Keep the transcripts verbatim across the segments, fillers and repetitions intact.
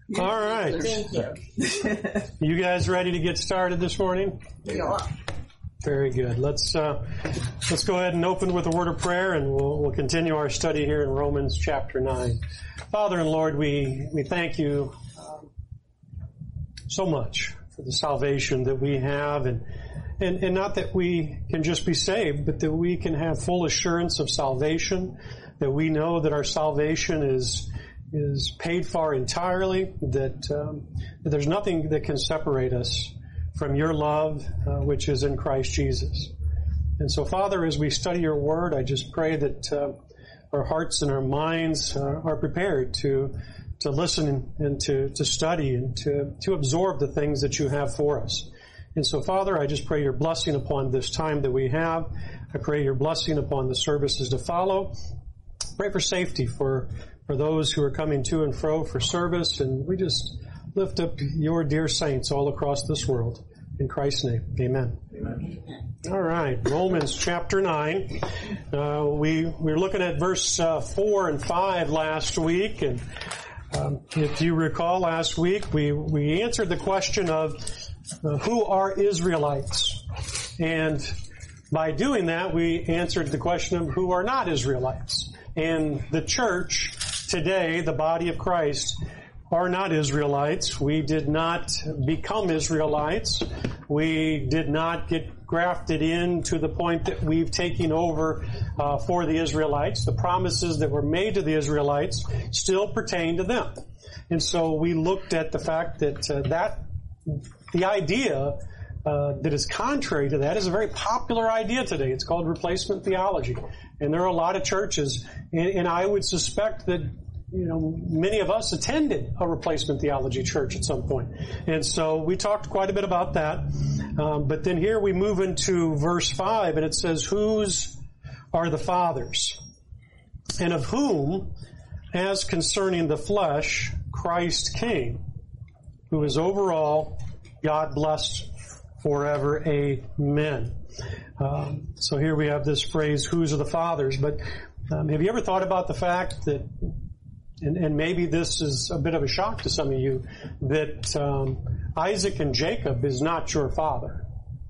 All right. Thank you. You guys ready to get started this morning? Yeah. Very good. Let's uh, let's go ahead and open with a word of prayer, and we'll we'll continue our study here in Romans chapter nine. Father and Lord, we we thank you um, so much for the salvation that we have, and and and not that we can just be saved, but that we can have full assurance of salvation. That we know that our salvation is. is paid for entirely, that, um, that there's nothing that can separate us from your love, uh, which is in Christ Jesus. And so, Father, as we study your word, I just pray that uh, our hearts and our minds uh, are prepared to to listen and to, to study and to, to absorb the things that you have for us. And so, Father, I just pray your blessing upon this time that we have. I pray your blessing upon the services to follow. Pray for safety for for those who are coming to and fro for service, and we just lift up your dear saints all across this world. In Christ's name, amen. Amen. All right, Romans chapter nine. Uh, we, we were looking at verse uh, four and five last week, and um, if you recall last week, we, we answered the question of uh, who are Israelites? And by doing that, we answered the question of who are not Israelites. And the church today, the body of Christ, are not Israelites. We did not become Israelites. We did not get grafted in to the point that we've taken over uh, for the Israelites. The promises that were made to the Israelites still pertain to them. And so we looked at the fact that uh, that the idea uh, that is contrary to that is a very popular idea today. It's called replacement theology. And there are a lot of churches, and, and I would suspect that, you know, many of us attended a replacement theology church at some point. And so we talked quite a bit about that. Um, but then here we move into verse five, and it says, whose are the fathers? And of whom, as concerning the flesh, Christ came, who is over all, God blessed forever. Amen. Um, so here we have this phrase, whose are the fathers? But um, have you ever thought about the fact that, and, and maybe this is a bit of a shock to some of you, that um, Isaac and Jacob is not your father.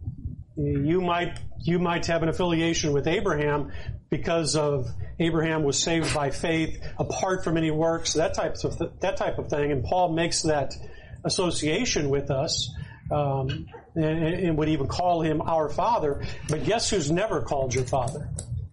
You might you might have an affiliation with Abraham because of Abraham was saved by faith apart from any works, that type of th- that type of thing. And Paul makes that association with us. Um, and, and would even call him our father. But guess who's never called your father?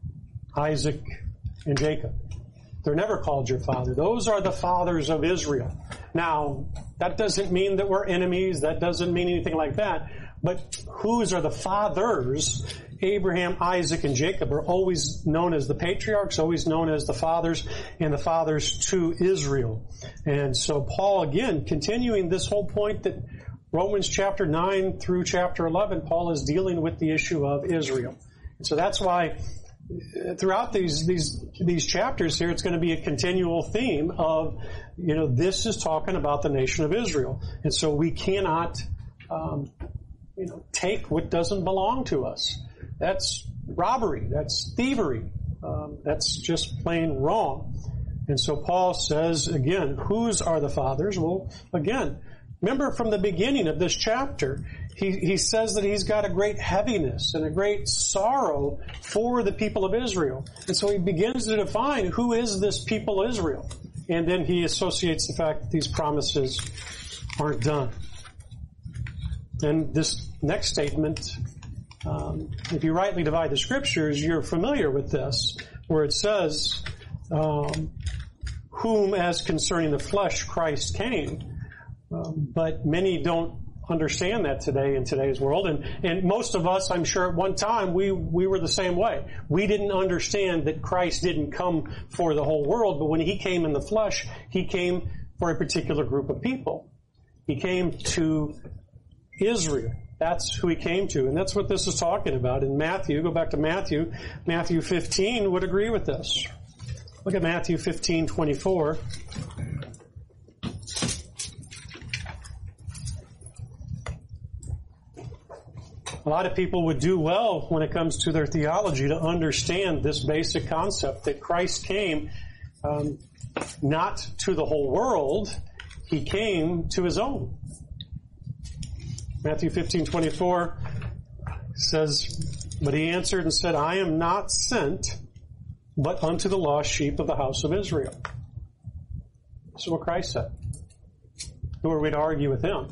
Isaac and Jacob. They're never called your father. Those are the fathers of Israel. Now, that doesn't mean that we're enemies. That doesn't mean anything like that. But whose are the fathers? Abraham, Isaac, and Jacob are always known as the patriarchs, always known as the fathers, and the fathers to Israel. And so Paul, again, continuing this whole point that Romans chapter nine through chapter eleven, Paul is dealing with the issue of Israel. And so that's why throughout these, these, these chapters here, it's going to be a continual theme of, you know, this is talking about the nation of Israel. And so we cannot, um, you know, take what doesn't belong to us. That's robbery. That's thievery. Um, that's just plain wrong. And so Paul says, again, whose are the fathers? Well, again, remember from the beginning of this chapter, he, he says that he's got a great heaviness and a great sorrow for the people of Israel. And so he begins to define who is this people Israel. And then he associates the fact that these promises aren't done. And this next statement, um, if you rightly divide the scriptures, you're familiar with this, where it says, um, whom as concerning the flesh Christ came. Um, but many don't understand that today in today's world. And, and most of us, I'm sure at one time, we, we were the same way. We didn't understand that Christ didn't come for the whole world, but when he came in the flesh, he came for a particular group of people. He came to Israel. That's who he came to. And that's what this is talking about. In Matthew, go back to Matthew, Matthew fifteen would agree with this. Look at Matthew fifteen twenty-four. A lot of people would do well when it comes to their theology to understand this basic concept that Christ came um, not to the whole world. he came to his own. Matthew fifteen twenty-four says, but he answered and said, I am not sent but unto the lost sheep of the house of Israel. This is what Christ said. Who are we to argue with him?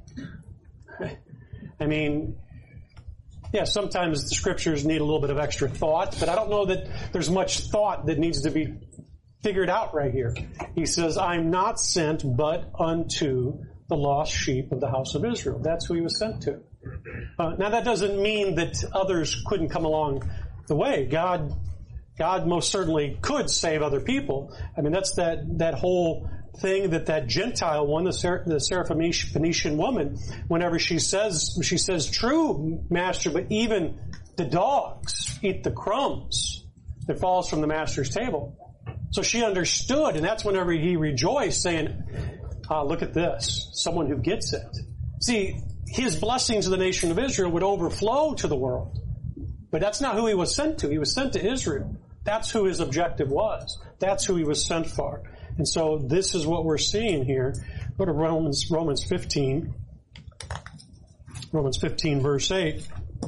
I mean, yeah, sometimes the scriptures need a little bit of extra thought, but I don't know that there's much thought that needs to be figured out right here. He says, I'm not sent but unto the lost sheep of the house of Israel. That's who he was sent to. Uh, now that doesn't mean that others couldn't come along the way. God, God most certainly could save other people. I mean, that's that, that whole thing that that Gentile one, the, Ser- the Syrophoenician woman, whenever she says, she says, true, master, but even the dogs eat the crumbs that falls from the master's table. So she understood, and that's whenever he rejoiced, saying, ah, look at this, someone who gets it. See, his blessings of the nation of Israel would overflow to the world. But that's not who he was sent to. He was sent to Israel. That's who his objective was. That's who he was sent for. And so this is what we're seeing here. Go to Romans, Romans fifteen. Romans fifteen, verse eight.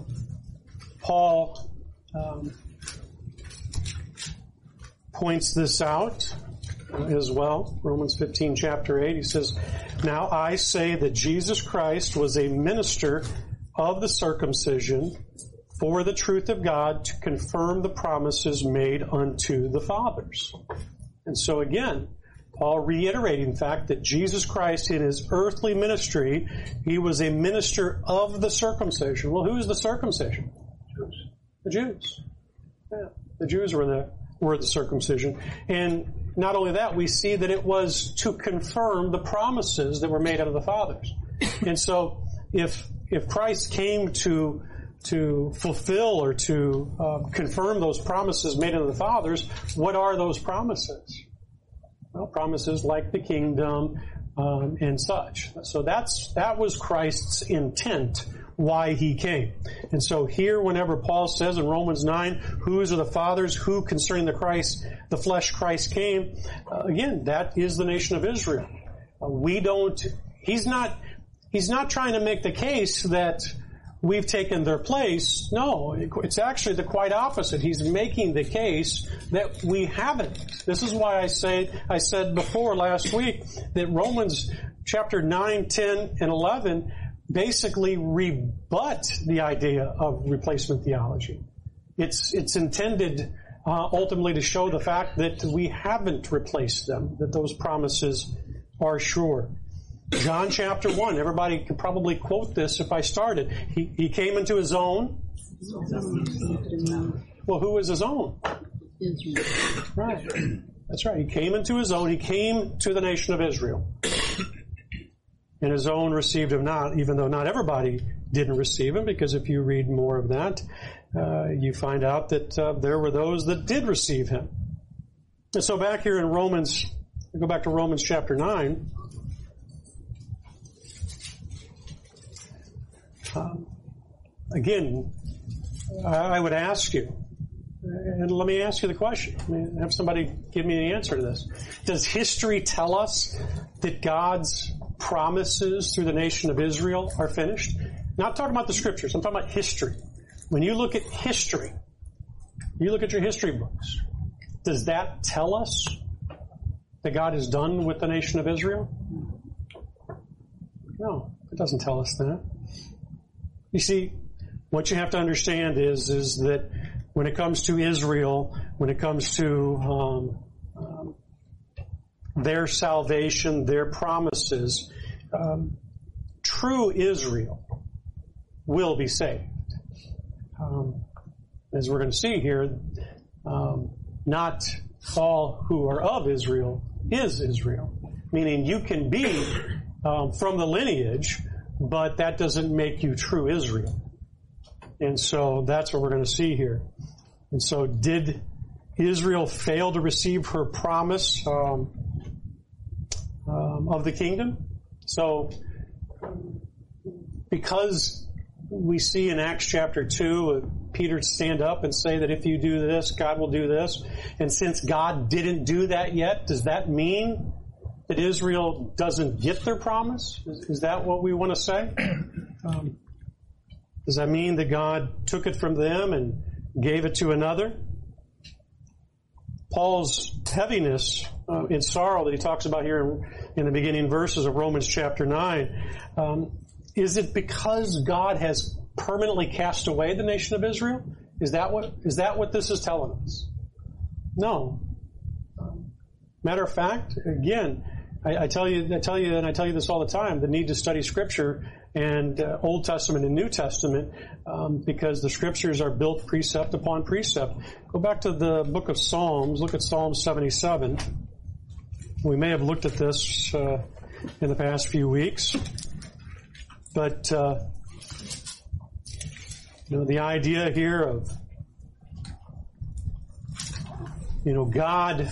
Paul um, points this out as well. Romans fifteen, chapter eight. He says, now I say that Jesus Christ was a minister of the circumcision for the truth of God to confirm the promises made unto the fathers. And so again, Paul reiterating the fact that Jesus Christ in his earthly ministry, he was a minister of the circumcision. Well, who's the circumcision? Jews. The Jews. Yeah, the Jews were the, were the circumcision. And not only that, we see that it was to confirm the promises that were made unto the fathers. And so if, if Christ came to to fulfill or to uh, confirm those promises made unto the fathers, what are those promises? Well, promises like the kingdom um, and such. So that's that was Christ's intent, why he came. And so here, whenever Paul says in Romans nine, whose are the fathers, who concerning the Christ, the flesh Christ came, uh, again, that is the nation of Israel. Uh, we don't. He's not. He's not trying to make the case that we've taken their place. No, it's actually the quite opposite. He's making the case that we haven't. This is why I say, I said before last week that Romans chapter nine, ten, and eleven basically rebut the idea of replacement theology. It's, it's intended uh, ultimately to show the fact that we haven't replaced them, that those promises are sure. John chapter one, everybody could probably quote this if I started. He, he came into his own. Well, who was his own? Israel. Right. That's right. He came into his own. He came to the nation of Israel. And his own received him not, even though not everybody didn't receive him, because if you read more of that, uh, you find out that uh, there were those that did receive him. And so back here in Romans, we go back to Romans chapter nine. Um, again, I, I would ask you, and let me ask you the question. I mean, have somebody give me the answer to this. Does history tell us that God's promises through the nation of Israel are finished? Not talking about the scriptures. I'm talking about history. When you look at history, you look at your history books, does that tell us that God is done with the nation of Israel? No, it doesn't tell us that. You see, what you have to understand is, is that when it comes to Israel, when it comes to um, um, their salvation, their promises, um, true Israel will be saved. Um, as we're going to see here, um, not all who are of Israel is Israel. Meaning you can be um, from the lineage, but that doesn't make you true Israel. And so that's what we're going to see here. And so did Israel fail to receive her promise um, um, of the kingdom? So because we see in Acts chapter two, uh, Peter stand up and say that if you do this, God will do this. And since God didn't do that yet, does that mean that Israel doesn't get their promise? Is, is that what we want to say? Um, does that mean that God took it from them and gave it to another? Paul's heaviness uh, and sorrow that he talks about here in, in the beginning verses of Romans chapter nine, um, is it because God has permanently cast away the nation of Israel? Is that what is that what this is telling us? No. Matter of fact, again, I, I tell you, I tell you, and I tell you this all the time: the need to study Scripture and uh, Old Testament and New Testament, um, because the Scriptures are built precept upon precept. Go back to the book of Psalms. Look at Psalm seventy-seven. We may have looked at this uh, in the past few weeks, but uh, you know the idea here of you know God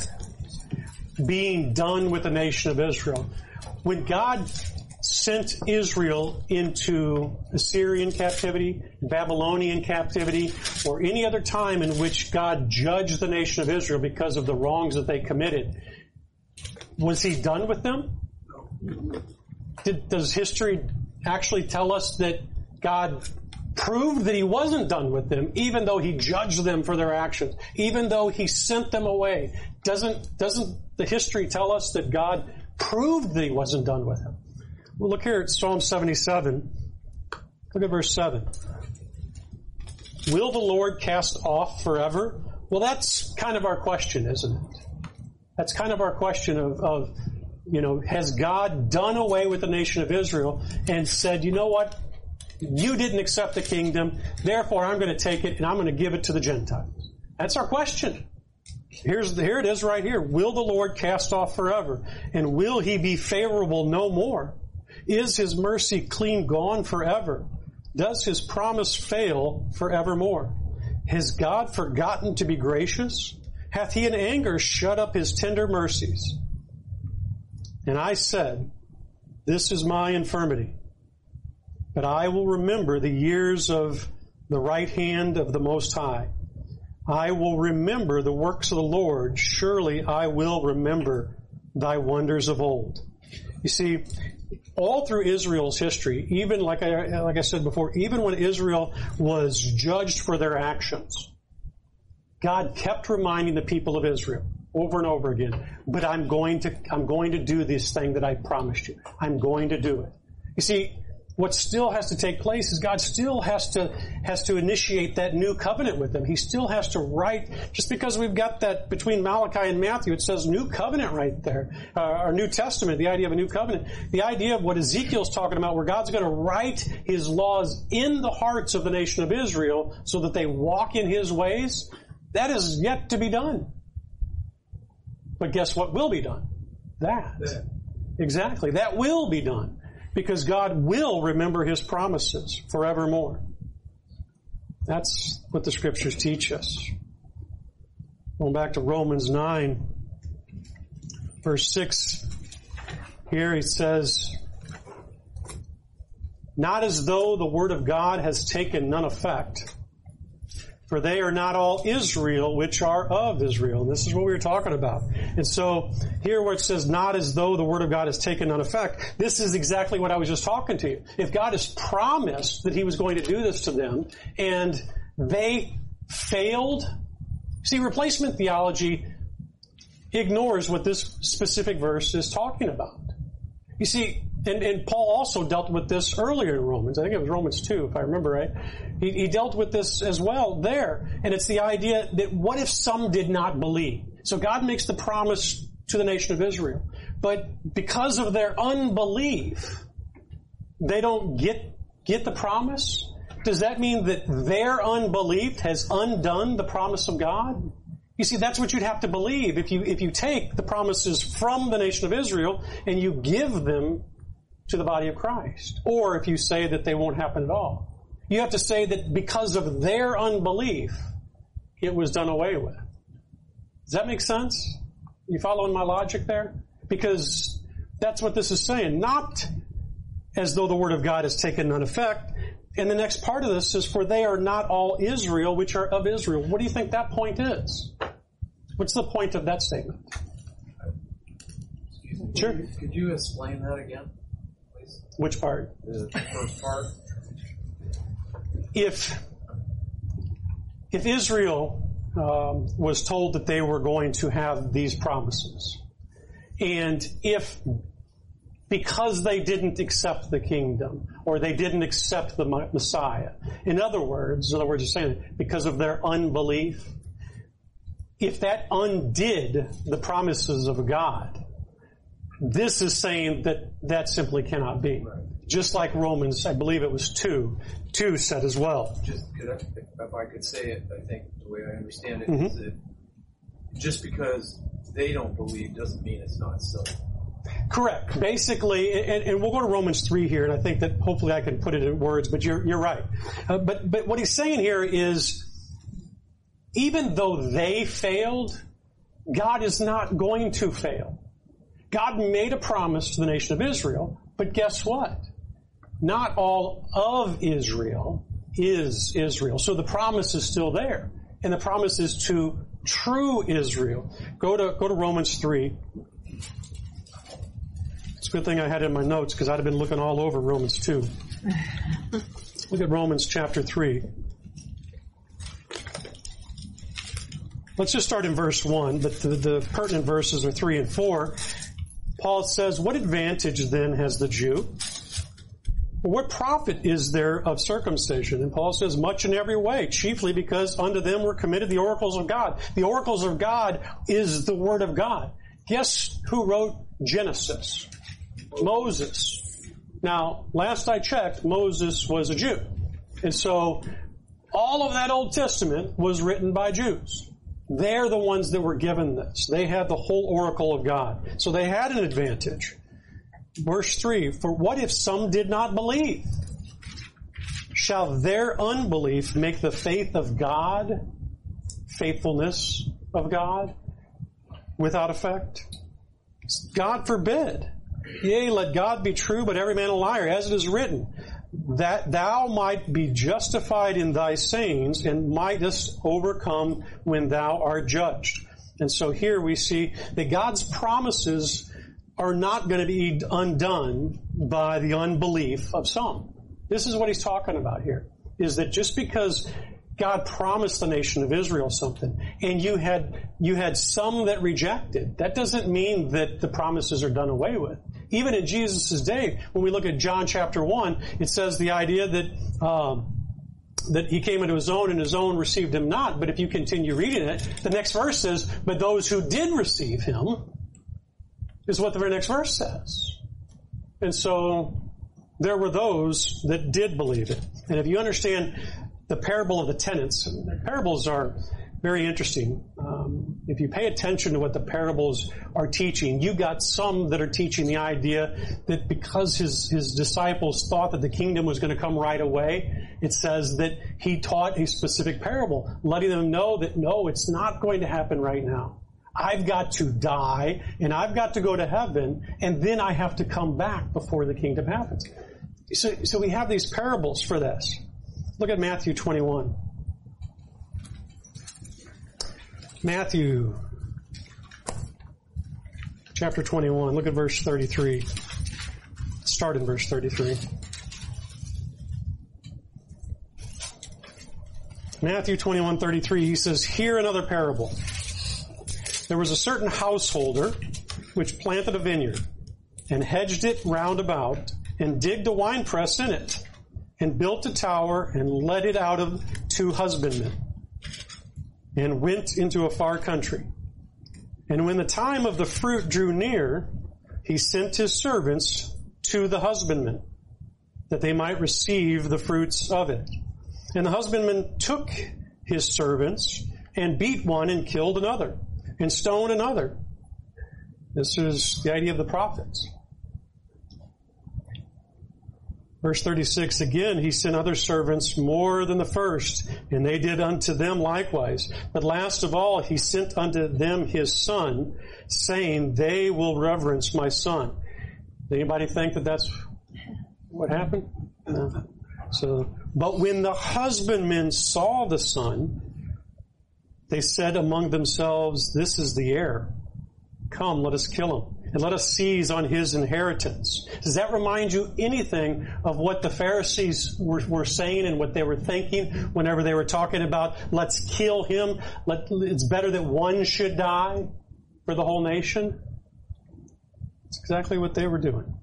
being done with the nation of Israel. When God sent Israel into Assyrian captivity, Babylonian captivity, or any other time in which God judged the nation of Israel because of the wrongs that they committed, was He done with them? Did, does history actually tell us that God proved that He wasn't done with them, even though He judged them for their actions, even though He sent them away? Doesn't, doesn't the history tell us that God proved that He wasn't done with them? Well, look here at Psalm seventy-seven. Look at verse seven. Will the Lord cast off forever? Well, that's kind of our question, isn't it? That's kind of our question of, of, you know, has God done away with the nation of Israel and said, you know what? You didn't accept the kingdom, therefore I'm going to take it and I'm going to give it to the Gentiles. That's our question. Here's the, here it is right here. Will the Lord cast off forever? And will He be favorable no more? Is His mercy clean gone forever? Does His promise fail forevermore? Has God forgotten to be gracious? Hath He in anger shut up His tender mercies? And I said, this is my infirmity, but I will remember the years of the right hand of the Most High. I will remember the works of the Lord. Surely I will remember Thy wonders of old. You see, all through Israel's history, even like I, like I said before, even when Israel was judged for their actions, God kept reminding the people of Israel over and over again, but I'm going to, I'm going to do this thing that I promised you. I'm going to do it. You see, what still has to take place is God still has to has to initiate that new covenant with them. He still has to write, just because we've got that between Malachi and Matthew, it says new covenant right there, uh, our New Testament, the idea of a new covenant. The idea of what Ezekiel's talking about, where God's going to write His laws in the hearts of the nation of Israel so that they walk in His ways, that is yet to be done. But guess what will be done? That. Yeah. Exactly. That will be done. Because God will remember His promises forevermore. That's what the Scriptures teach us. Going back to Romans nine, verse six, here he says, not as though the Word of God has taken none effect, for they are not all Israel which are of Israel. And this is what we were talking about. And so here where it says not as though the Word of God has taken none effect, this is exactly what I was just talking to you. If God has promised that He was going to do this to them and they failed, see, replacement theology ignores what this specific verse is talking about. You see, and, and Paul also dealt with this earlier in Romans. I think it was Romans two, if I remember right. He, he dealt with this as well there. And it's the idea that what if some did not believe? So God makes the promise to the nation of Israel. But because of their unbelief, they don't get, get the promise? Does that mean that their unbelief has undone the promise of God? You see, that's what you'd have to believe if you, if you take the promises from the nation of Israel and you give them to the body of Christ. Or if you say that they won't happen at all. You have to say that because of their unbelief, it was done away with. Does that make sense? You following my logic there? Because that's what this is saying. Not as though the Word of God has taken none effect. And the next part of this is, for they are not all Israel which are of Israel. What do you think that point is? What's the point of that statement? Excuse me. Sure. Could you, could you explain that again, please? Which part? The first part. If if Israel um, was told that they were going to have these promises, and if because they didn't accept the kingdom, or they didn't accept the Messiah, in other words, in other words, you're saying because of their unbelief, if that undid the promises of God, this is saying that that simply cannot be. Right. Just like Romans, I believe it was two, two said as well. Just could I, if I could say it, I think the way I understand it Mm-hmm. is that just because they don't believe doesn't mean it's not so. Correct. Basically, and, and we'll go to Romans three here, and I think that hopefully I can put it in words, but you're you're right. Uh, but but what he's saying here is, even though they failed, God is not going to fail. God made a promise to the nation of Israel, but guess what? Not all of Israel is Israel. So the promise is still there. And the promise is to true Israel. Go to go to Romans three. It's a good thing I had it in my notes because I'd have been looking all over Romans two. Look at Romans chapter three. Let's just start in verse one, but the, the pertinent verses are three and four. Paul says, "What advantage then has the Jew? What profit is there of circumcision?" And Paul says, "Much in every way, chiefly because unto them were committed the oracles of God." The oracles of God is the Word of God. Guess who wrote Genesis? Moses. Now, last I checked, Moses was a Jew. And so, all of that Old Testament was written by Jews. They're the ones that were given this. They had the whole oracle of God. So they had an advantage. Verse three, "For what if some did not believe? Shall their unbelief make the faith of God, faithfulness of God, without effect? God forbid. Yea, let God be true, but every man a liar, as it is written, that thou might be justified in thy sayings, and mightest overcome when thou art judged." And so here we see that God's promises are not going to be undone by the unbelief of some. This is what he's talking about here, is that just because God promised the nation of Israel something, and you had you had some that rejected, that doesn't mean that the promises are done away with. Even in Jesus' day, when we look at John chapter one, it says the idea that um, that he came into his own and his own received him not. But if you continue reading it, the next verse says, "But those who did receive him," is what the very next verse says. And so there were those that did believe it. And if you understand the parable of the tenants, parables are very interesting. Um, if you pay attention to what the parables are teaching, you got some that are teaching the idea that because his, his disciples thought that the kingdom was going to come right away, it says that he taught a specific parable, letting them know that no, it's not going to happen right now. I've got to die, and I've got to go to heaven, and then I have to come back before the kingdom happens. So, so we have these parables for this. Look at Matthew twenty-one. Matthew chapter twenty-one. Look at verse thirty-three. Start in verse thirty-three. Matthew twenty-one thirty-three, he says, "Hear another parable. There was a certain householder which planted a vineyard, and hedged it round about, and digged a winepress in it, and built a tower, and let it out of to husbandmen, and went into a far country. And when the time of the fruit drew near, he sent his servants to the husbandmen, that they might receive the fruits of it. And the husbandman took his servants, and beat one, and killed another, and stoned another." This is the idea of the prophets. Verse thirty-six, "Again he sent other servants more than the first, and they did unto them likewise. But last of all he sent unto them his son, saying, They will reverence my son." Anybody think that that's what happened? No. So, but when the husbandmen saw the son, they said among themselves, "This is the heir. Come, let us kill him, and let us seize on his inheritance. Does that remind you anything of what the Pharisees were, were saying and what they were thinking whenever they were talking about, let's kill him, let, it's better that one should die for the whole nation? It's exactly what they were doing.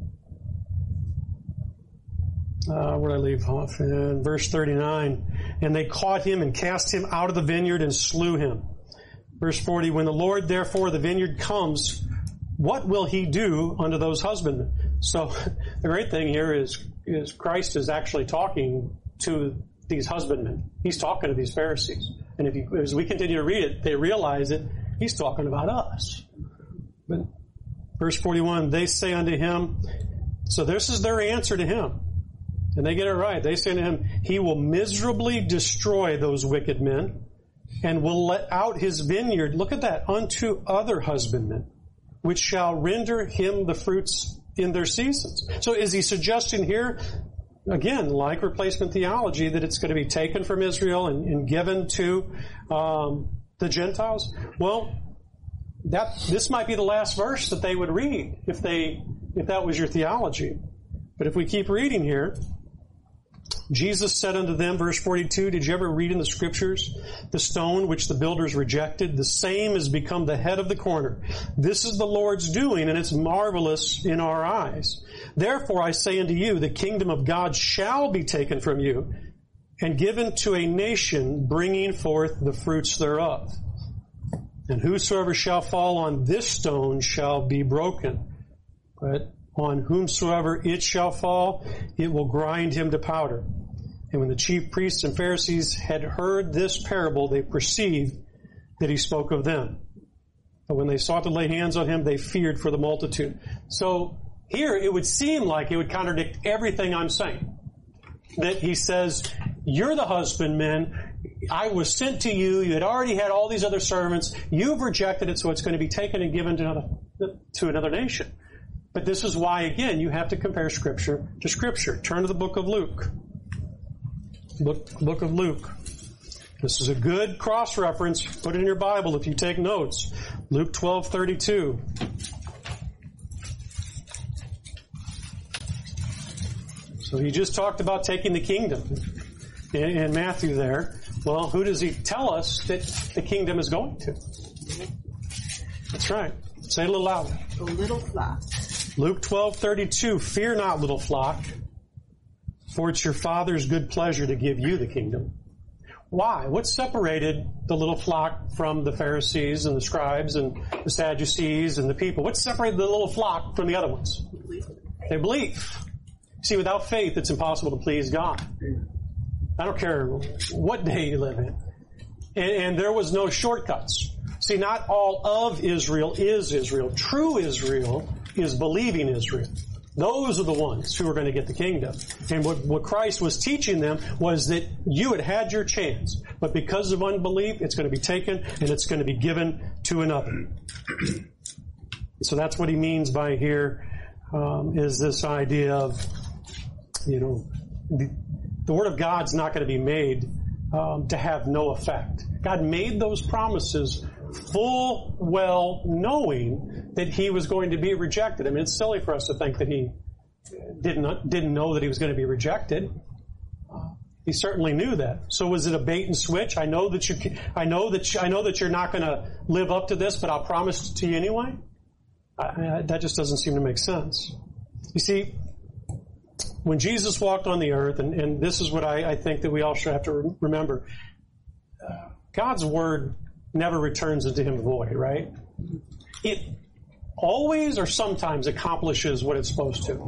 Uh, where did I leave off? In verse thirty-nine. And they caught him and cast him out of the vineyard and slew him. Verse forty. When the Lord therefore of the vineyard comes, what will he do unto those husbandmen? So the great thing here is, is Christ is actually talking to these husbandmen. He's talking to these Pharisees. And if you, as we continue to read it, they realize that he's talking about us. But verse forty-one, they say unto him, so this is their answer to him. And they get it right. They say to him, he will miserably destroy those wicked men and will let out his vineyard, look at that, unto other husbandmen, which shall render him the fruits in their seasons. So is he suggesting here, again, like replacement theology, that it's going to be taken from Israel and, and given to um, the Gentiles? Well, that this might be the last verse that they would read if they if that was your theology. But if we keep reading here, Jesus said unto them, verse forty-two, did you ever read in the scriptures, the stone which the builders rejected, the same has become the head of the corner. This is the Lord's doing, and it's marvelous in our eyes. Therefore I say unto you, the kingdom of God shall be taken from you and given to a nation bringing forth the fruits thereof. And whosoever shall fall on this stone shall be broken. But on whomsoever it shall fall, it will grind him to powder. And when the chief priests and Pharisees had heard this parable, they perceived that he spoke of them. But when they sought to lay hands on him, they feared for the multitude. So here it would seem like it would contradict everything I'm saying. That he says, you're the husbandman, I was sent to you, you had already had all these other servants, you've rejected it, so it's going to be taken and given to another, to another nation. But this is why, again, you have to compare Scripture to Scripture. Turn to the book of Luke. Book, book of Luke. This is a good cross-reference. Put it in your Bible if you take notes. Luke twelve thirty-two. So he just talked about taking the kingdom in, in Matthew there. Well, who does he tell us that the kingdom is going to? That's right. Say it a little louder. A little flock. Luke twelve thirty-two, fear not, little flock, for it's your Father's good pleasure to give you the kingdom. Why? What separated the little flock from the Pharisees and the scribes and the Sadducees and the people? What separated the little flock from the other ones? They believe. See, without faith, it's impossible to please God. I don't care what day you live in. And, and there was no shortcuts. See, not all of Israel is Israel. True Israel is believing Israel. Those are the ones who are going to get the kingdom. And what, what Christ was teaching them was that you had had your chance, but because of unbelief, it's going to be taken and it's going to be given to another. So that's what he means by here, um, is this idea of, you know, the, the Word of God's not going to be made um, to have no effect. God made those promises full well knowing that he was going to be rejected. I mean, it's silly for us to think that he didn't didn't know that he was going to be rejected. Uh, he certainly knew that. So was it a bait and switch? I know that you I know that you, I know that you're not going to live up to this, but I'll promise it to you anyway. I, I, that just doesn't seem to make sense. You see, when Jesus walked on the earth, and, and this is what I, I think that we all should have to re- remember, uh, God's word never returns into him void, right? It always or sometimes accomplishes what it's supposed to.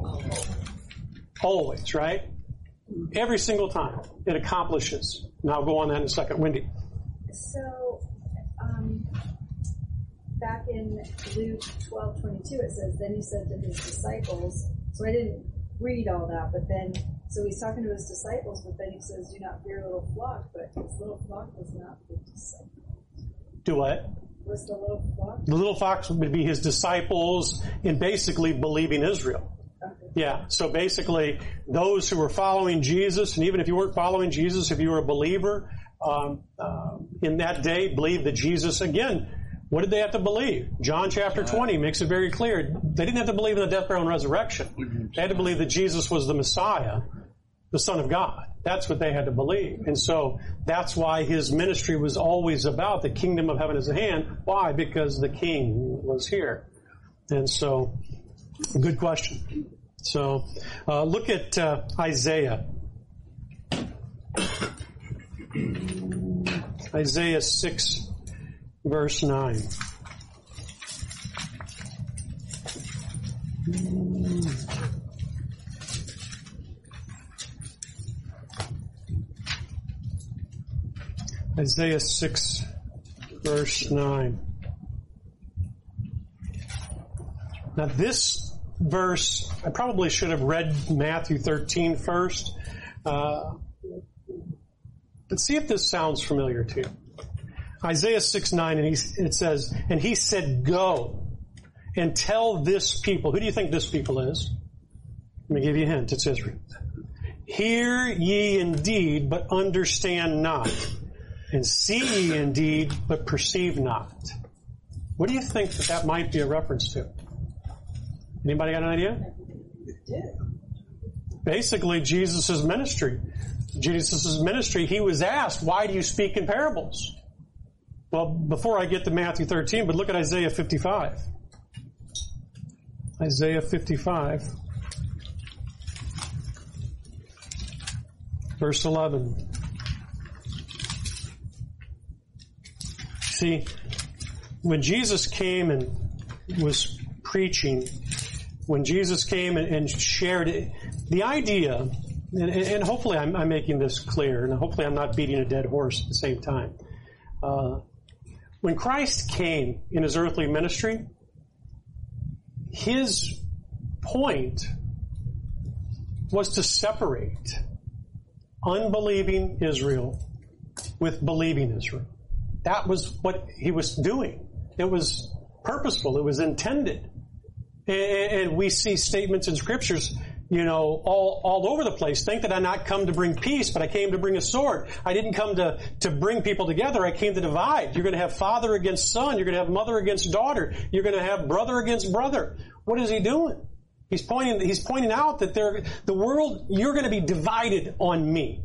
Always, right? Every single time it accomplishes. And I'll go on that in a second. Wendy. So, um, back in Luke twelve twenty-two, it says, then he said to his disciples, so I didn't read all that, but then, so he's talking to his disciples, but then he says, do not fear, little flock, but his little flock was not the disciples. Do what? Was the little flock? The little fox would be his disciples in basically believing Israel. Okay. Yeah, so basically those who were following Jesus, and even if you weren't following Jesus, if you were a believer, um, uh, in that day believed that Jesus, again, What did they have to believe? John chapter twenty makes it very clear. They didn't have to believe in the death, burial, and resurrection. They had to believe that Jesus was the Messiah, the Son of God. That's what they had to believe. And so that's why his ministry was always about the kingdom of heaven is at hand. Why? Because the king was here. And so, good question. So, uh, look at uh, Isaiah. Isaiah six, verse nine. Isaiah six, verse nine. Now this verse, I probably should have read Matthew thirteen first. Uh, but see if this sounds familiar to you. Isaiah six nine, and he, it says, and he said, go and tell this people. Who do you think this people is? Let me give you a hint. It's Israel. Hear ye indeed, but understand not. And see ye indeed, but perceive not. What do you think that that might be a reference to? Anybody got an idea? Basically, Jesus' ministry. Jesus' ministry, he was asked, why do you speak in parables? Well, before I get to Matthew thirteen, but look at Isaiah fifty-five. Isaiah fifty-five. Verse eleven. See, when Jesus came and was preaching, when Jesus came and, and shared it, the idea, and, and hopefully I'm, I'm making this clear, and hopefully I'm not beating a dead horse at the same time. Uh, when Christ came in his earthly ministry, his point was to separate unbelieving Israel with believing Israel. That was what he was doing. It was purposeful. It was intended. And we see statements in scriptures, you know, all, all over the place. Think that I not come to bring peace, but I came to bring a sword. I didn't come to, to bring people together. I came to divide. You're going to have father against son. You're going to have mother against daughter. You're going to have brother against brother. What is he doing? He's pointing, he's pointing out that there, the world, you're going to be divided on me.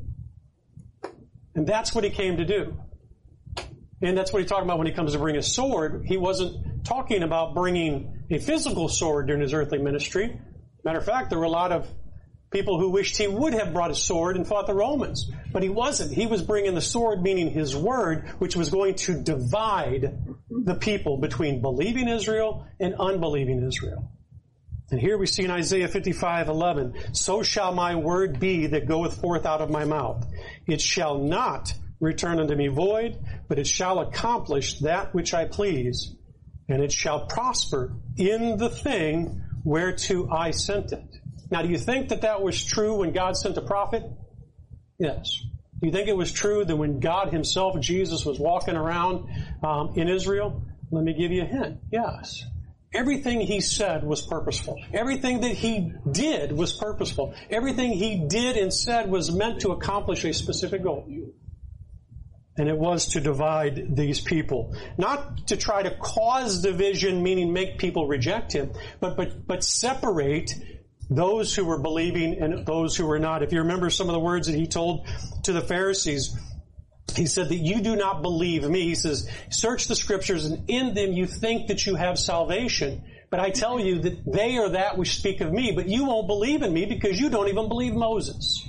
And that's what he came to do. And that's what he's talking about when he comes to bring a sword. He wasn't talking about bringing a physical sword during his earthly ministry. Matter of fact, there were a lot of people who wished he would have brought a sword and fought the Romans. But he wasn't. He was bringing the sword, meaning his word, which was going to divide the people between believing Israel and unbelieving Israel. And here we see in Isaiah fifty-five eleven, so shall my word be that goeth forth out of my mouth. It shall not return unto me void, but it shall accomplish that which I please, and it shall prosper in the thing whereto I sent it. Now, do you think that that was true when God sent a prophet? Yes. Do you think it was true that when God himself, Jesus, was walking around um, in Israel? Let me give you a hint. Yes. Everything he said was purposeful. Everything that he did was purposeful. Everything he did and said was meant to accomplish a specific goal. And it was to divide these people. Not to try to cause division, meaning make people reject him, but, but, but separate those who were believing and those who were not. If you remember some of the words that he told to the Pharisees, he said that you do not believe me. He says, search the scriptures and in them you think that you have salvation. But I tell you that they are that which speak of me, but you won't believe in me because you don't even believe Moses.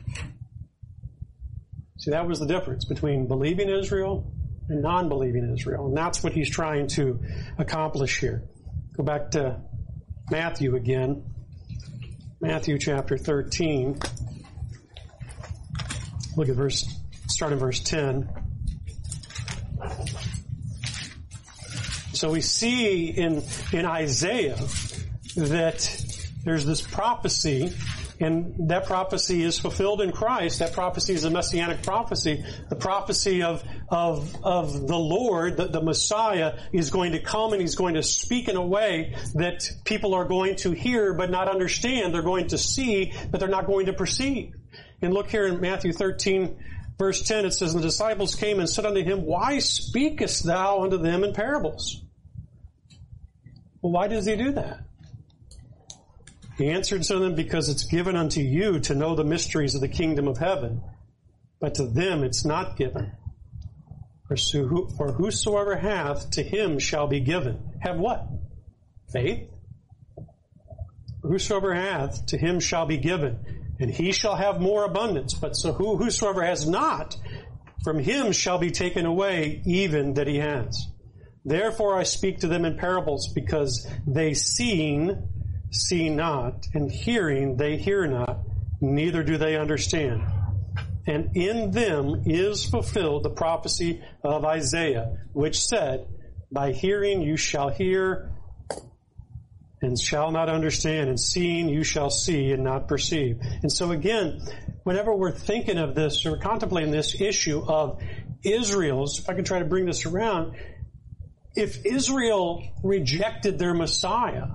See, that was the difference between believing Israel and non-believing Israel. And that's what he's trying to accomplish here. Go back to Matthew again. Matthew chapter thirteen. Look at verse, start in verse ten. So we see in, in Isaiah that there's this prophecy, and that prophecy is fulfilled in Christ. That prophecy is a messianic prophecy. The prophecy of, of, of the Lord, the, the Messiah, is going to come and he's going to speak in a way that people are going to hear but not understand. They're going to see, but they're not going to perceive. And look here in Matthew thirteen, Verse ten, it says, "And the disciples came and said unto him, Why speakest thou unto them in parables?" Well, why does he do that? He answered to them, "Because it's given unto you to know the mysteries of the kingdom of heaven, but to them it's not given. For whosoever hath, to him shall be given." Have what? Faith? "Whosoever hath, to him shall be given, and he shall have more abundance. But so who, whosoever has not, from him shall be taken away even that he has. Therefore I speak to them in parables, because they seeing see not, and hearing they hear not, neither do they understand. And in them is fulfilled the prophecy of Isaiah, which said, By hearing you shall hear, and shall not understand, and seeing you shall see and not perceive." And so again, whenever we're thinking of this or contemplating this issue of Israel's, if I can try to bring this around, if Israel rejected their Messiah,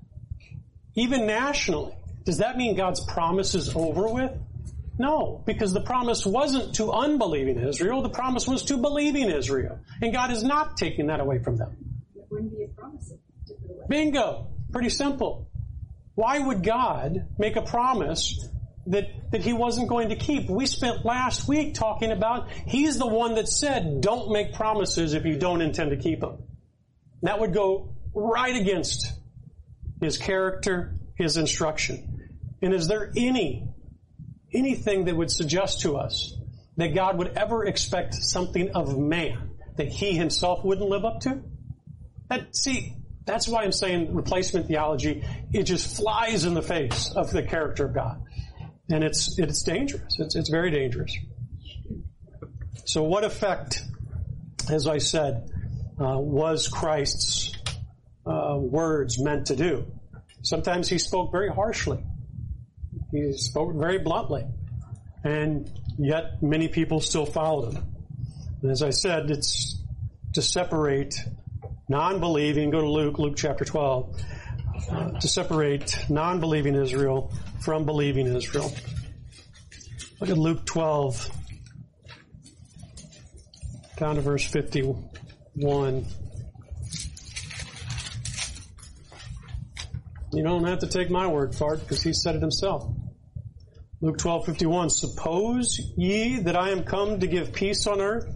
even nationally, does that mean God's promise is over with? No, because the promise wasn't to unbelieving Israel. The promise was to believing Israel. And God is not taking that away from them. It wouldn't be a promise. Bingo. Pretty simple. Why would God make a promise that, that he wasn't going to keep? We spent last week talking about he's the one that said, don't make promises if you don't intend to keep them. That would go right against his character, his instruction. And is there any, anything that would suggest to us that God would ever expect something of man that he himself wouldn't live up to? That, see, that's why I'm saying replacement theology, it just flies in the face of the character of God. And it's, it's dangerous. It's, it's very dangerous. So what effect, as I said, uh, was Christ's uh, words meant to do? Sometimes he spoke very harshly. He spoke very bluntly. And yet many people still followed him. And as I said, it's to separate non-believing, go to Luke, Luke chapter twelve, uh, to separate non-believing Israel from believing Israel. Look at Luke twelve, down to verse fifty-one. You don't have to take my word for it, because he said it himself. Luke twelve fifty-one, "Suppose ye that I am come to give peace on earth?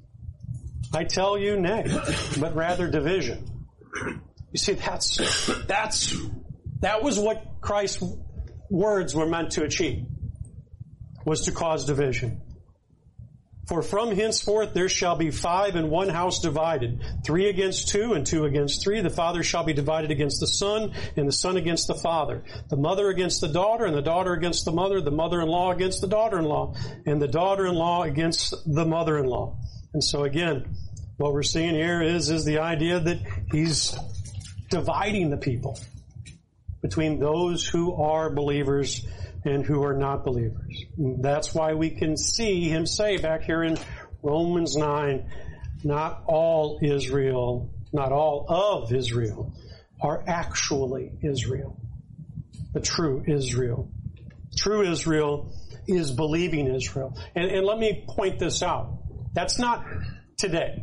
I tell you, nay, but rather division." You see, that's, that's, that was what Christ's words were meant to achieve, was to cause division. "For from henceforth there shall be five in one house divided, three against two, and two against three. The father shall be divided against the son, and the son against the father. The mother against the daughter, and the daughter against the mother. The mother-in-law against the daughter-in-law, and the daughter-in-law against the mother-in-law." And so again, what we're seeing here is, is the idea that he's dividing the people between those who are believers and who are not believers. And that's why we can see him say back here in Romans nine, not all Israel, not all of Israel are actually Israel. The true Israel. True Israel is believing Israel. And, and let me point this out. That's not today.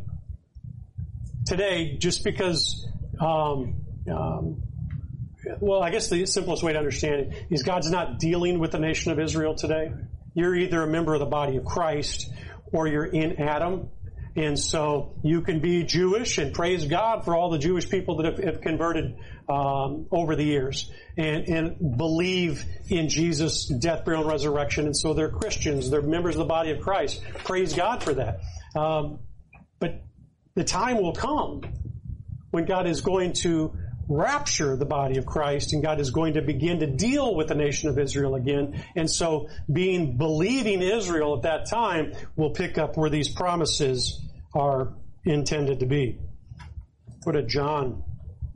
Today, just because, um, um, well, I guess the simplest way to understand it is God's not dealing with the nation of Israel today. You're either a member of the body of Christ or you're in Adam. And so you can be Jewish, and praise God for all the Jewish people that have, have converted um, over the years and, and believe in Jesus' death, burial, and resurrection. And so they're Christians. They're members of the body of Christ. Praise God for that. Um, but the time will come when God is going to rapture the body of Christ, and God is going to begin to deal with the nation of Israel again. And so being believing Israel at that time will pick up where these promises are intended to be. Go to John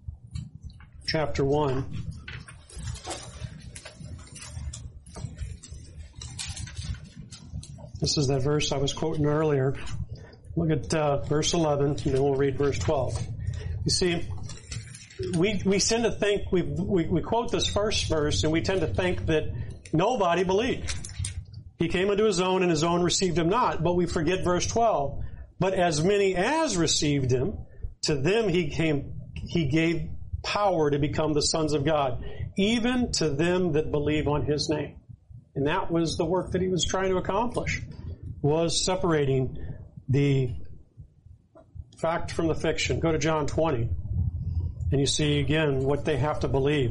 chapter one. This is that verse I was quoting earlier. Look at uh, verse eleven, and then we'll read verse twelve. You see, we we tend to think, we, we we quote this first verse, and we tend to think that nobody believed. He came unto his own, and his own received him not. But we forget verse twelve. But as many as received him, to them he came, he gave power to become the sons of God, even to them that believe on his name. And that was the work that he was trying to accomplish, was separating the fact from the fiction. Go to John twenty, and you see again what they have to believe.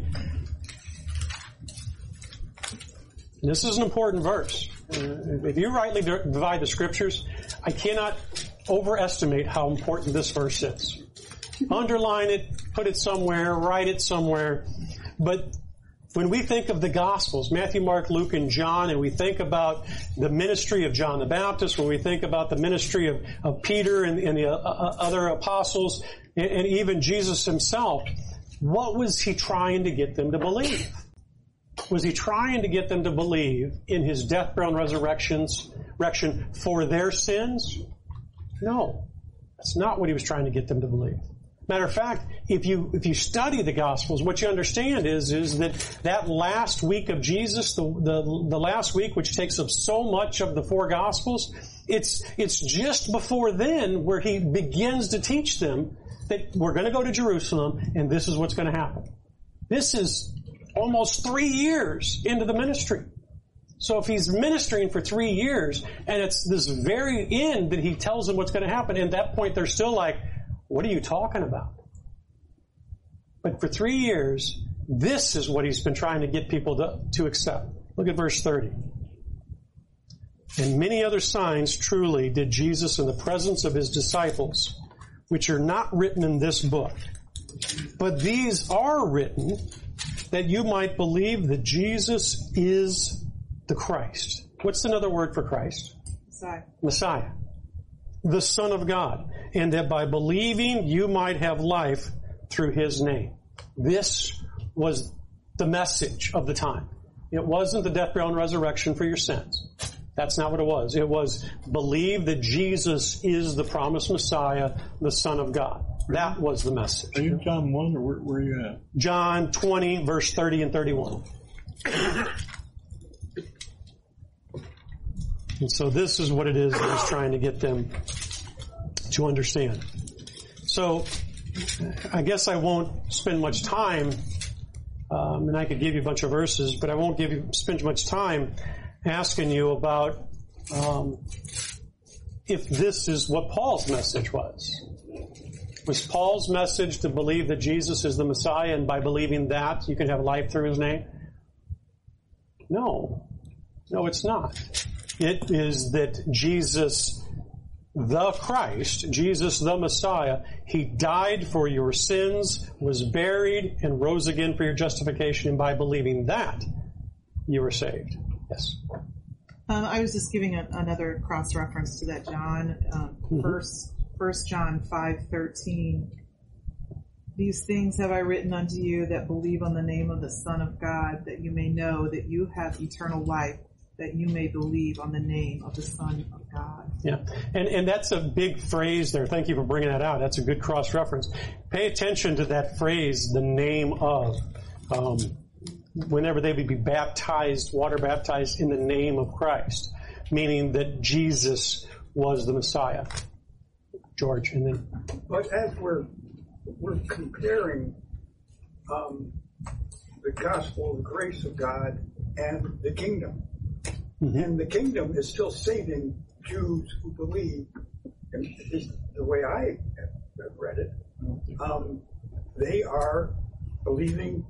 And this is an important verse. If you rightly divide the scriptures, I cannot overestimate how important this verse is. Underline it, put it somewhere, write it somewhere. But when we think of the Gospels, Matthew, Mark, Luke, and John, and we think about the ministry of John the Baptist, when we think about the ministry of, of Peter and, and the uh, other apostles, and, and even Jesus himself, what was he trying to get them to believe? Was he trying to get them to believe in his death, burial, and resurrections, resurrection for their sins? No. That's not what he was trying to get them to believe. Matter of fact, if you if you study the Gospels, what you understand is is that that last week of Jesus, the the, the last week which takes up so much of the four Gospels, it's it's just before then where he begins to teach them that we're going to go to Jerusalem and this is what's going to happen. This is almost three years into the ministry. So if he's ministering for three years and it's this very end that he tells them what's going to happen, and at that point they're still like, what are you talking about? But for three years, this is what he's been trying to get people to, to accept. Look at verse thirty. And many other signs truly did Jesus in the presence of his disciples, which are not written in this book. But these are written that you might believe that Jesus is the Christ. What's another word for Christ? Messiah. Messiah. The Son of God. And that by believing you might have life through his name. This was the message of the time. It wasn't the death, burial, and resurrection for your sins. That's not what it was. It was believe that Jesus is the promised Messiah, the Son of God. That was the message. Are you John one, or where, where are you at? John twenty, verse thirty and thirty-one. And so this is what it is that he's trying to get them to understand. So I guess I won't spend much time, um, and I could give you a bunch of verses, but I won't give you spend much time asking you about um, if this is what Paul's message was. Was Paul's message to believe that Jesus is the Messiah, and by believing that you can have life through his name? No. No, it's not. It is that Jesus, the Christ, Jesus the Messiah, he died for your sins, was buried, and rose again for your justification, and by believing that, you were saved. Yes. Um, I was just giving a, another cross-reference to that John, um, Mm-hmm. first, First John five thirteen. These things have I written unto you that believe on the name of the Son of God, that you may know that you have eternal life, that you may believe on the name of the Son of God. Yeah, and and that's a big phrase there. Thank you for bringing that out. That's a good cross-reference. Pay attention to that phrase, the name of. Um, whenever they would be baptized, water baptized in the name of Christ, meaning that Jesus was the Messiah. George, and then. But as we're we're comparing um, the gospel of the grace of God and the kingdom, mm-hmm. and the kingdom is still saving Jews who believe, and this is the way I have read it. Um, they are believing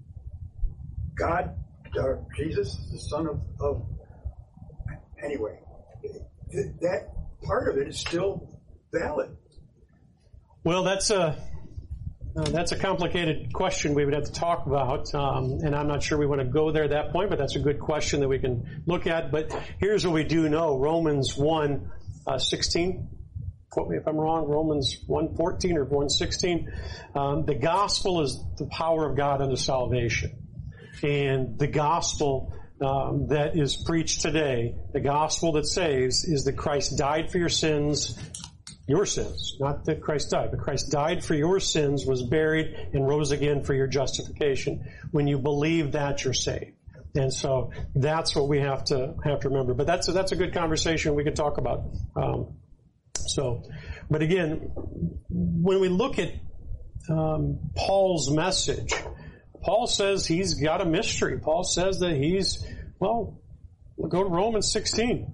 God, uh, Jesus, the Son of, of anyway. Th- that part of it is still valid. Well, that's a uh, that's a complicated question we would have to talk about, um, and I'm not sure we want to go there at that point, but that's a good question that we can look at. But here's what we do know: Romans one uh, sixteen. Quote me if I'm wrong. Romans one fourteen or one sixteen. Um, the gospel is the power of God unto salvation, and the gospel um, that is preached today, the gospel that saves, is that Christ died for your sins. Your sins, not that Christ died, but Christ died for your sins, was buried, and rose again for your justification. When you believe that, you're saved. And so that's what we have to have to remember. But that's a, that's a good conversation we could talk about. Um, so, but again, when we look at um, Paul's message, Paul says he's got a mystery. Paul says that he's, well, we'll go to Romans sixteen.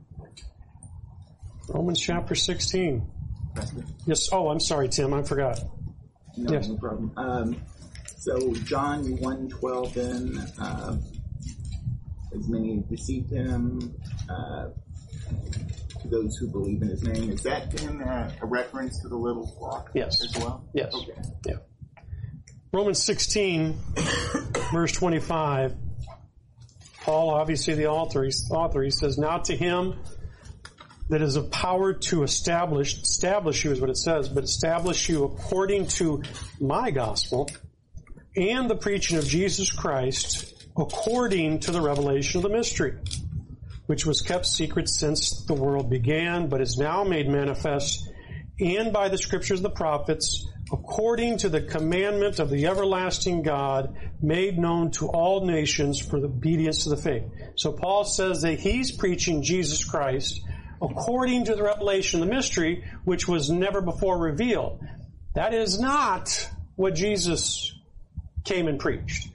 Romans chapter sixteen. Yes. Oh, I'm sorry, Tim. I forgot. No, yes. no problem. Um, so John one twelve, then uh, as many received him, uh, to those who believe in his name. Is that then uh, a reference to the little flock? Yes. As well. Yes. Okay. Yeah. Romans sixteen, verse twenty-five. Paul, obviously the author, he's, author, he says, "Now to him that is of power to establish, establish you is what it says, but establish you according to my gospel and the preaching of Jesus Christ according to the revelation of the mystery, which was kept secret since the world began, but is now made manifest, and by the scriptures of the prophets, according to the commandment of the everlasting God, made known to all nations for the obedience to the faith." So Paul says that he's preaching Jesus Christ according to the revelation of the mystery, which was never before revealed. That is not what Jesus came and preached.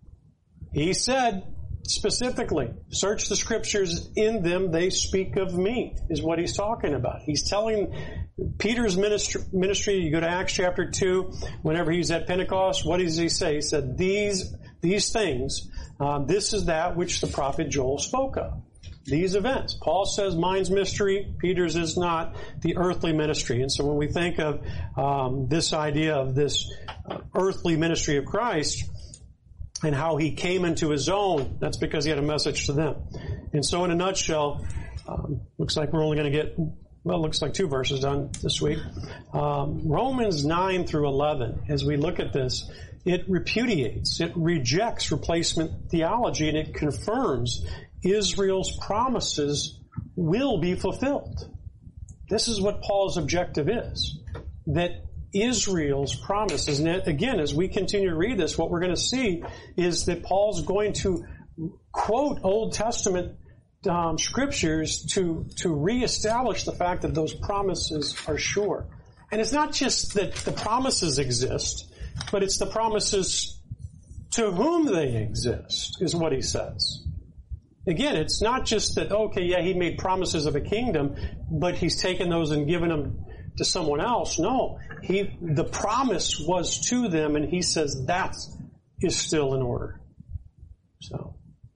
He said specifically, "Search the scriptures, in them they speak of me," is what he's talking about. He's telling Peter's ministry, ministry, you go to Acts chapter two, whenever he's at Pentecost, what does he say? He said, these, these things, uh, this is that which the prophet Joel spoke of. These events. Paul says mine's mystery, Peter's is not, the earthly ministry. And so when we think of um, this idea of this uh, earthly ministry of Christ and how he came into his own, that's because he had a message to them. And so in a nutshell, um, looks like we're only going to get, well, it looks like two verses done this week. Um, Romans nine through eleven, as we look at this, it repudiates, it rejects replacement theology, and it confirms Israel's promises will be fulfilled. This is what Paul's objective is, that Israel's promises, and again, as we continue to read this, what we're going to see is that Paul's going to quote Old Testament um, scriptures to, to reestablish the fact that those promises are sure. And it's not just that the promises exist, but it's the promises to whom they exist, is what he says. Again, it's not just that, okay, yeah, he made promises of a kingdom, but he's taken those and given them to someone else. No, he, the promise was to them, and he says that is still in order. So,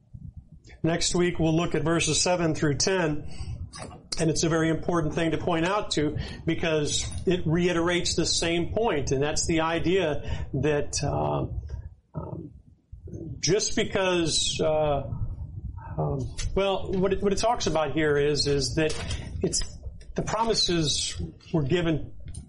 next week we'll look at verses seven through ten, and it's a very important thing to point out to, because it reiterates the same point, and that's the idea that uh, um, just because... Uh, Um, well, what it, what it talks about here is is that it's the promises were given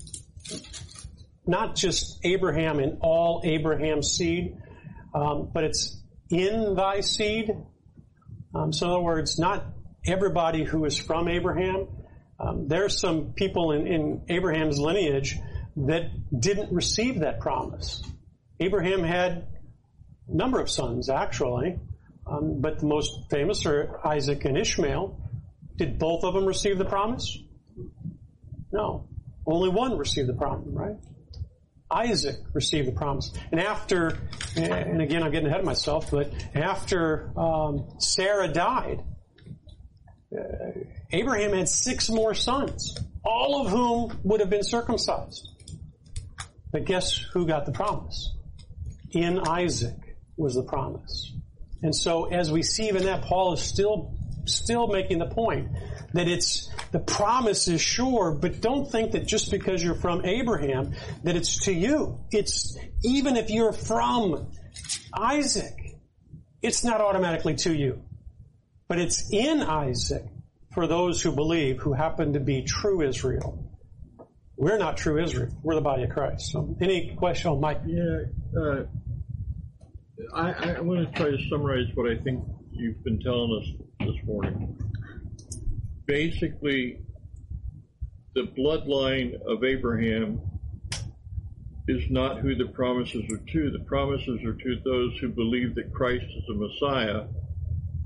not just Abraham and all Abraham's seed, um, but it's in thy seed. Um, so in other words, not everybody who is from Abraham. Um, there's some people in, in Abraham's lineage that didn't receive that promise. Abraham had a number of sons, actually. Um, but the most famous are Isaac and Ishmael. Did both of them receive the promise? No. Only one received the promise, right? Isaac received the promise. And after, and again, I'm getting ahead of myself, but after um, Sarah died, uh, Abraham had six more sons, all of whom would have been circumcised. But guess who got the promise? In Isaac was the promise. And so as we see even that, Paul is still still making the point that it's the promise is sure, but don't think that just because you're from Abraham that it's to you. It's even if you're from Isaac, it's not automatically to you. But it's in Isaac for those who believe, who happen to be true Israel. We're not true Israel. We're the body of Christ. So any question? Oh, Mike. Yeah, uh, I, I want to try to summarize what I think you've been telling us this morning. Basically, the bloodline of Abraham is not who the promises are to. The promises are to those who believe that Christ is the Messiah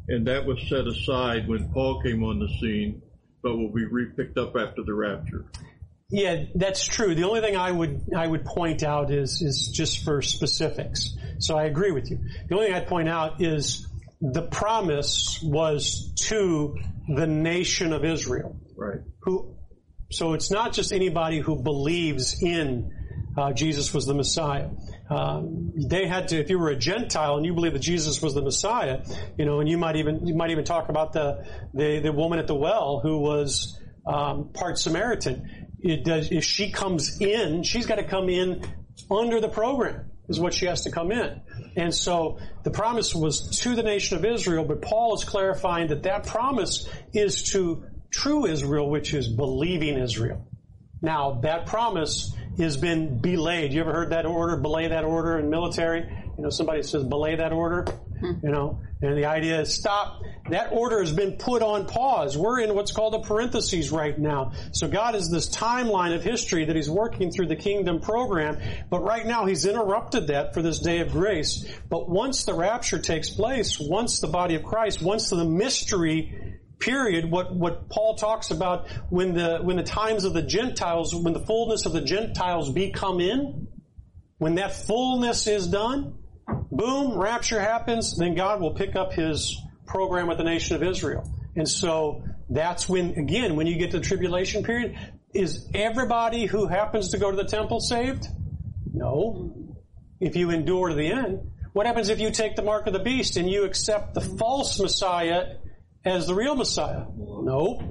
and that was set aside when Paul came on the scene, but will be re-picked up after the rapture. Yeah, that's true. The only thing I would I would point out is is just for specifics. So I agree with you. The only thing I'd point out is the promise was to the nation of Israel. Right. Who? So it's not just anybody who believes in uh, Jesus was the Messiah. Um, they had to, if you were a Gentile and you believe that Jesus was the Messiah, you know, and you might even you might even talk about the the, the woman at the well who was um, part Samaritan. It does, if she comes in, she's got to come in under the program, is what she has to come in. And so the promise was to the nation of Israel, but Paul is clarifying that that promise is to true Israel, which is believing Israel. Now, that promise has been belayed. You ever heard that order, belay that order in military? You know, somebody says belay that order, you know, and the idea is stop. That order has been put on pause. We're in what's called a parentheses right now. So God is this timeline of history that He's working through the kingdom program, but right now He's interrupted that for this day of grace. But once the rapture takes place, once the body of Christ, once the mystery period, what, what Paul talks about when the, when the times of the Gentiles, when the fullness of the Gentiles be come in, when that fullness is done, boom, rapture happens, then God will pick up His program with the nation of Israel. And so that's when, again, when you get to the tribulation period, is everybody who happens to go to the temple saved? No. If you endure to the end. What happens if you take the mark of the beast and you accept the false Messiah as the real Messiah? Nope.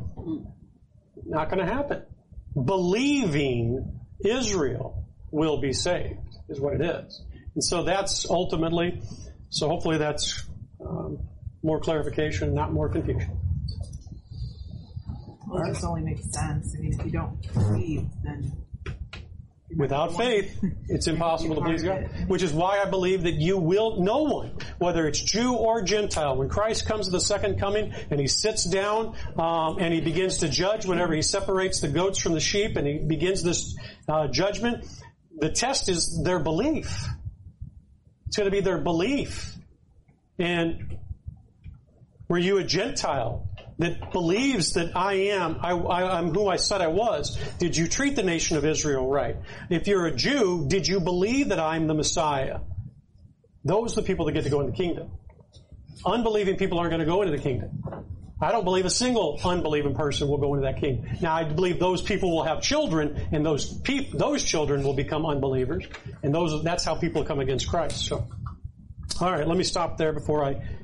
Not going to happen. Believing Israel will be saved, is what it is. And so that's ultimately, so hopefully that's um, more clarification, not more confusion. Well, it just only makes sense. I mean, if you don't believe, then... Without faith, it's impossible to please God. Which is why I believe that you will, no one, whether it's Jew or Gentile, when Christ comes to the second coming and He sits down um, and He begins to judge, whenever He separates the goats from the sheep and He begins this uh, judgment, the test is their belief. It's going to be their belief. And were you a Gentile that believes that I am, I, I, I'm who I said I was? Did you treat the nation of Israel right? If you're a Jew, did you believe that I'm the Messiah? Those are the people that get to go into the kingdom. Unbelieving people aren't going to go into the kingdom. I don't believe a single unbelieving person will go into that kingdom. Now, I believe those people will have children, and those peop- those children will become unbelievers, and those that's how people come against Christ. So, all right, let me stop there before I